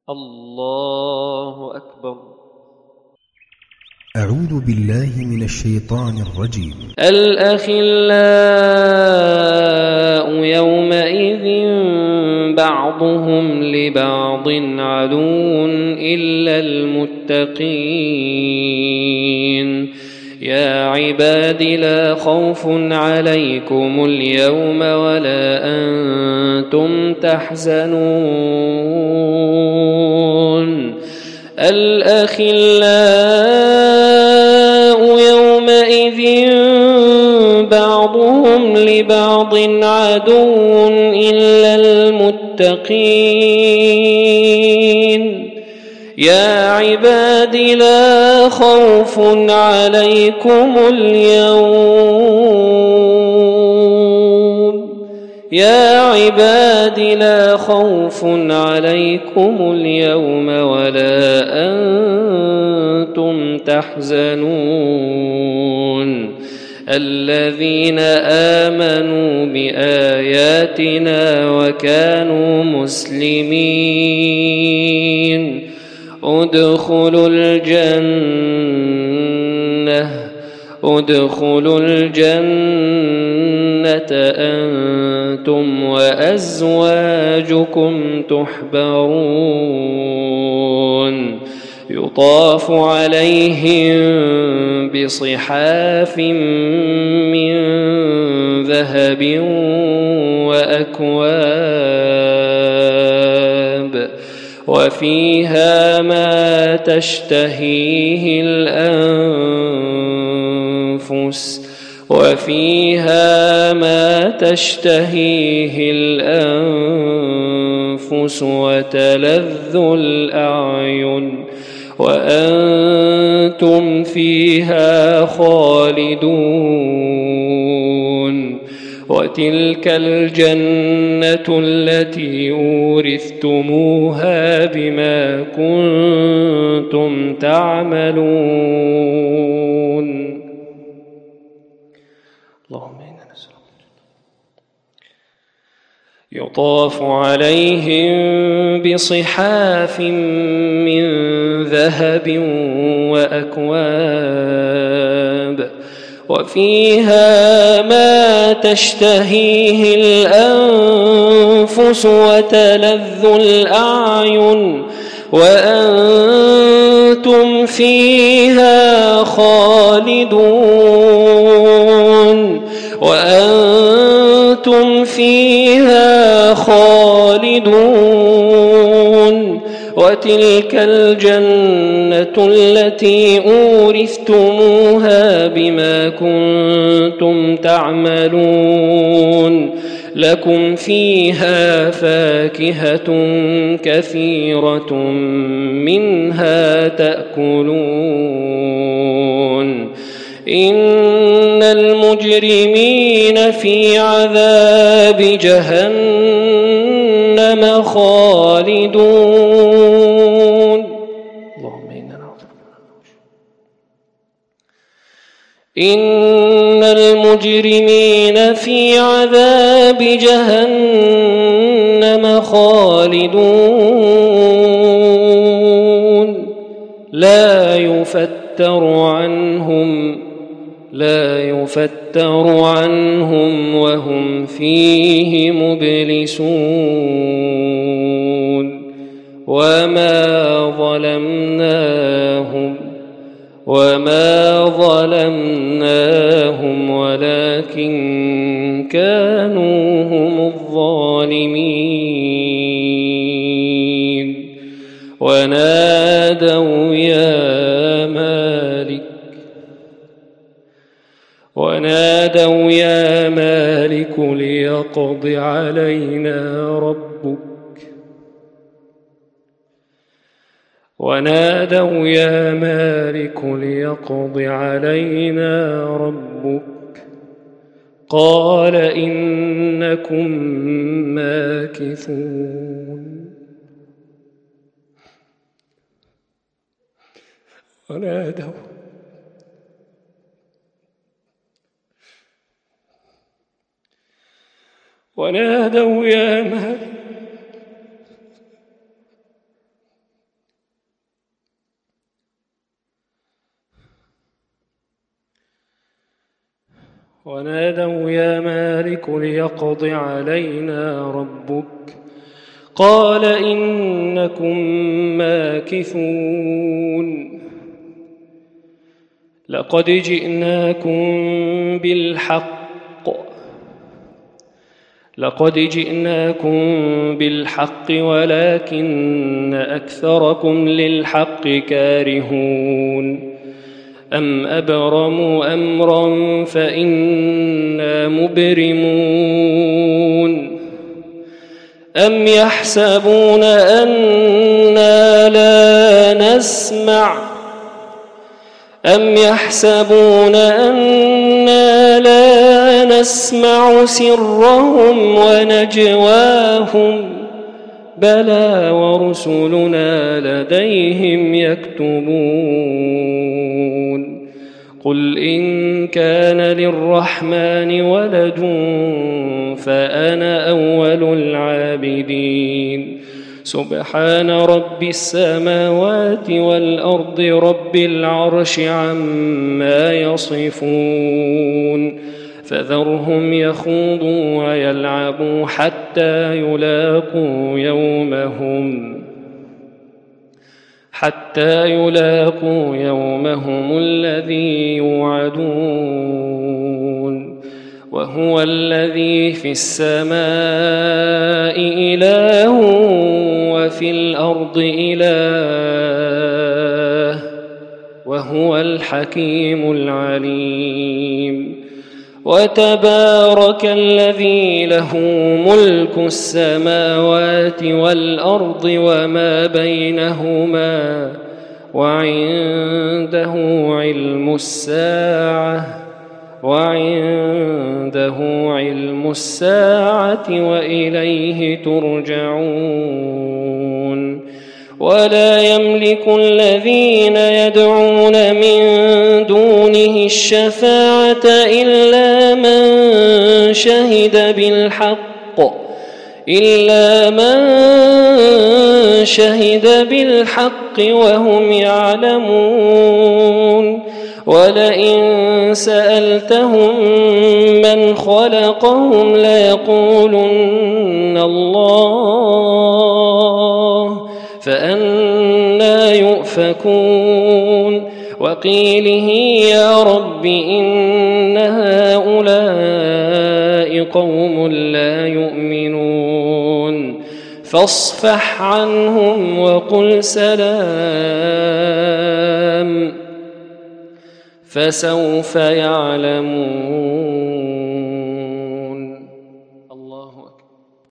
الله أكبر. أعوذ بالله من الشيطان الرجيم. الأخلاء يومئذ بعضهم لبعض عدو إلا المتقين. يا عباد لا خوف عليكم اليوم ولا أنتم تحزنون. الأخلاء يومئذ بعضهم لبعض عدو إلا المتقين. يا عباد لا خوف عليكم اليوم يا عباد لا خوف عليكم اليوم ولا أنتم تحزنون. الذين آمنوا بآياتنا وكانوا مسلمين ادخلوا الجنة أنتم وأزواجكم تحبرون. يطاف عليهم بصحاف من ذهب وأكواب وفيها ما تشتهيه الأنفس وتلذ الأعين وأنتم فيها خالدون. وتلك الجنة التي أورثتموها بما كنتم تعملون. اللهم إنا نسألك. يطاف عليهم بصحاف من ذهب وأكواب وفيها ما تشتهيه الأنفس وتلذ الأعين وأنتم فيها خالدون. وتلك الجنة التي أورثتموها بما كنتم تعملون. لكم فيها فاكهة كثيرة منها تأكلون. إن المجرمين في عذاب جهنم خالدون. اللهم إنا نعوذ بك. إن المجرمين في عذاب جهنم خالدون. لا يفتر عنهم وهم فيه مبلسون. وما ظلمناهم ولكن كانوا هم الظالمين. ونادوا يا مالك ليقض علينا ربك قال إنكم ماكثون. ونادوا يا مالك ونادوا يا مالك ليقض علينا ربك قال إنكم ماكثون لقد جئناكم بالحق ولكن أكثركم للحق كارهون أم أبرموا أمرا فإنا مبرمون أم يحسبون أنا لا نسمع سرهم ونجواهم بلى ورسلنا لديهم يكتبون قل إن كان للرحمن ولد فأنا أول العابدين سبحان رب السماوات والأرض رب العرش عما يصفون فذرهم يخوضوا ويلعبوا حتى يلاقوا يومهم الذي يوعدون وهو الذي في السماء إله وفي الأرض إله وهو الحكيم العليم وتبارك الذي له ملك السماوات والأرض وما بينهما وعنده علم الساعة وإليه ترجعون ولا يملك الذين يدعون من دونه الشفاعة إلا من شهد بالحق وهم يعلمون ولئن سألتهم من خلقهم ليقولن الله فأنى يؤفكون وقيله يا رب إن هؤلاء قوم لا يؤمنون فاصفح عنهم وقل سلام فسوف يعلمون.